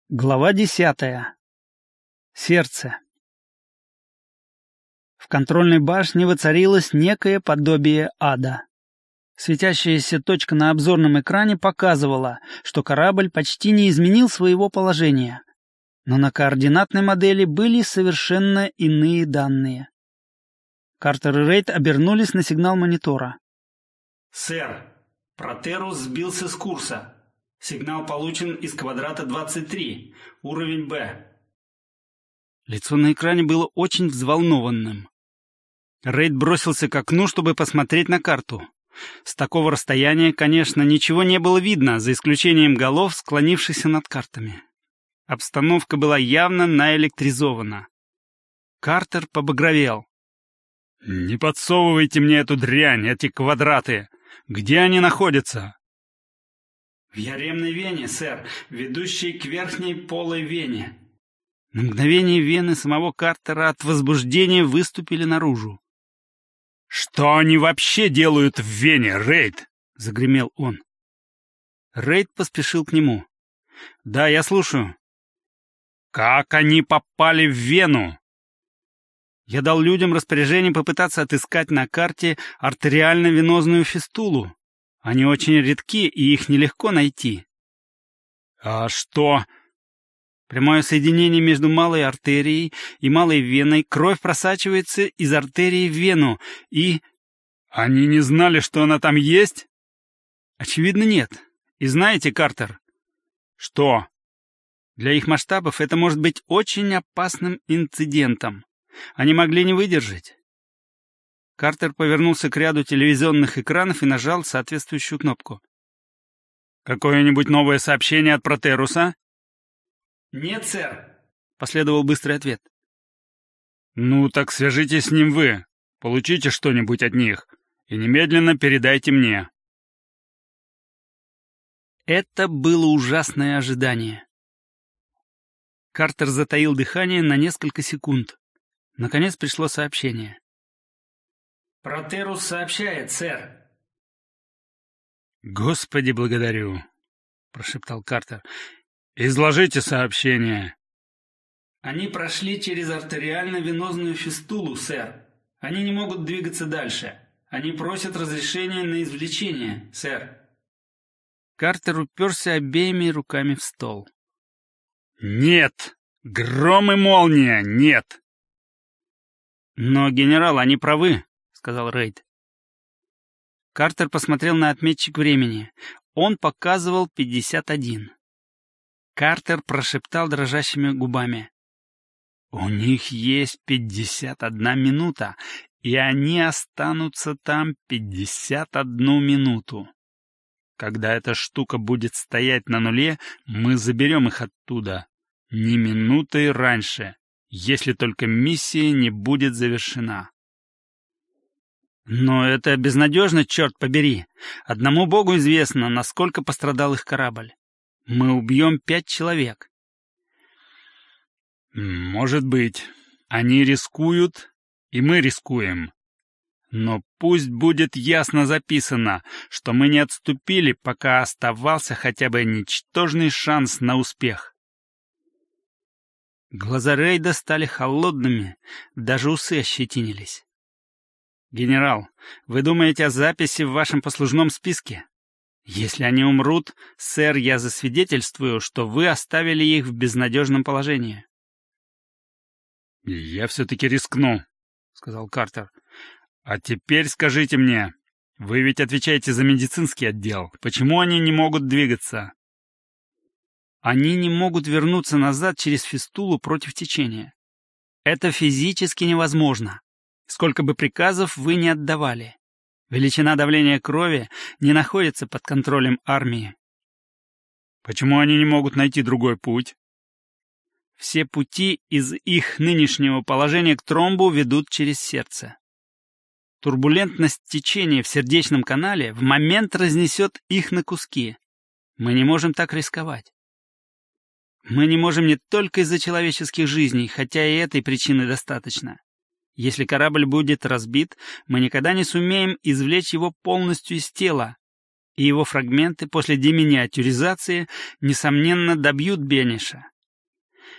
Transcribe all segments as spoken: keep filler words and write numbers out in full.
Глава десятая. Сердце. В контрольной башне воцарилось некое подобие ада. Светящаяся точка на обзорном экране показывала, что корабль почти не изменил своего положения. Но на координатной модели были совершенно иные данные. Картер и Рейд обернулись на сигнал монитора. «Сэр, Протерус сбился с курса. Сигнал получен из квадрата двадцать три, уровень Б». Лицо на экране было очень взволнованным. Рейд бросился к окну, чтобы посмотреть на карту. С такого расстояния, конечно, ничего не было видно, за исключением голов, склонившихся над картами. Обстановка была явно наэлектризована. Картер побагровел. «Не подсовывайте мне эту дрянь, эти квадраты! Где они находятся?» «В яремной вене, сэр, ведущей к верхней полой вене». На мгновение вены самого Картера от возбуждения выступили наружу. «Что они вообще делают в вене, Рейд?» — загремел он. Рейд поспешил к нему. «Да, я слушаю». «Как они попали в вену?» Я дал людям распоряжение попытаться отыскать на карте артериально-венозную фистулу. Они очень редки, и их нелегко найти. «А что?» Прямое соединение между малой артерией и малой веной. Кровь просачивается из артерии в вену, и... Они не знали, что она там есть? Очевидно, нет. И знаете, Картер... Что? Для их масштабов это может быть очень опасным инцидентом. Они могли не выдержать. Картер повернулся к ряду телевизионных экранов и нажал соответствующую кнопку. «Какое-нибудь новое сообщение от Протеруса?» «Нет, сэр», — последовал быстрый ответ. «Ну, так свяжитесь с ним вы, получите что-нибудь от них и немедленно передайте мне». Это было ужасное ожидание. Картер затаил дыхание на несколько секунд. Наконец пришло сообщение. «Протерус сообщает, сэр». «Господи, благодарю», — прошептал Картер. «Изложите сообщение». «Они прошли через артериально-венозную фистулу, сэр. Они не могут двигаться дальше. Они просят разрешения на извлечение, сэр». Картер уперся обеими руками в стол. «Нет! Гром и молния! Нет!» «Но, генерал, они правы», — сказал Рейд. Картер посмотрел на отметчик времени. Он показывал пятьдесят один. Картер прошептал дрожащими губами. «У них есть пятьдесят одна минута, и они останутся там пятьдесят одну минуту. Когда эта штука будет стоять на нуле, мы заберем их оттуда. Ни минутой раньше, если только миссия не будет завершена». «Но это безнадежно, черт побери. Одному богу известно, насколько пострадал их корабль. Мы убьем пять человек». «Может быть. Они рискуют, и мы рискуем. Но пусть будет ясно записано, что мы не отступили, пока оставался хотя бы ничтожный шанс на успех». Глаза Рейда стали холодными, даже усы ощетинились. «Генерал, вы думаете о записи в вашем послужном списке? Если они умрут, сэр, я засвидетельствую, что вы оставили их в безнадежном положении». «Я все-таки рискну», — сказал Картер. «А теперь скажите мне, вы ведь отвечаете за медицинский отдел. Почему они не могут двигаться?» «Они не могут вернуться назад через фистулу против течения. Это физически невозможно. Сколько бы приказов вы ни отдавали. Величина давления крови не находится под контролем армии». «Почему они не могут найти другой путь?» «Все пути из их нынешнего положения к тромбу ведут через сердце. Турбулентность течения в сердечном канале в момент разнесет их на куски. Мы не можем так рисковать. Мы не можем не только из-за человеческих жизней, хотя и этой причины достаточно. Если корабль будет разбит, мы никогда не сумеем извлечь его полностью из тела, и его фрагменты после деминиатюризации, несомненно, добьют Бениша.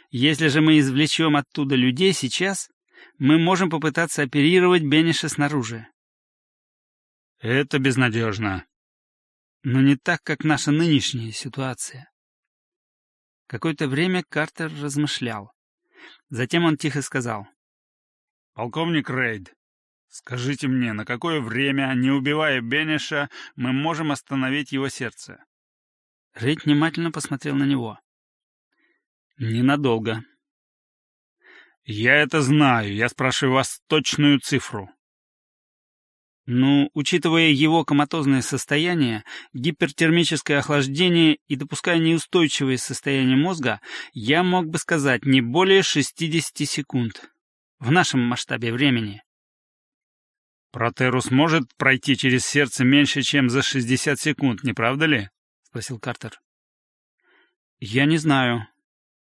Если же мы извлечем оттуда людей сейчас, мы можем попытаться оперировать Бениша снаружи. Это безнадежно. Но не так, как наша нынешняя ситуация. Какое-то время Картер размышлял. Затем он тихо сказал. «Полковник Рейд, скажите мне, на какое время, не убивая Бениша, мы можем остановить его сердце?» Рейд внимательно посмотрел на него. «Ненадолго». «Я это знаю. Я спрашиваю вас точную цифру». Ну, учитывая его коматозное состояние, гипертермическое охлаждение и допуская неустойчивое состояние мозга, я мог бы сказать не более шестидесяти секунд. В нашем масштабе времени. «Протерус может пройти через сердце меньше, чем за шестьдесят секунд, не правда ли?» — спросил Картер. «Я не знаю.